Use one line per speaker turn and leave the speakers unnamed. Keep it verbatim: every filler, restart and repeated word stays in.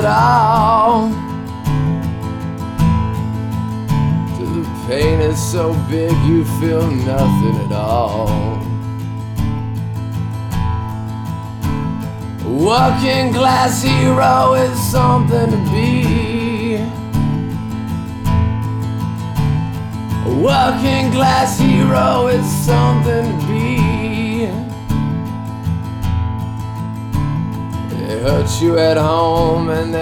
all. The pain is so big you feel nothing at all. Working class hero is something to be. A working class hero is something to be. They hurt you at home and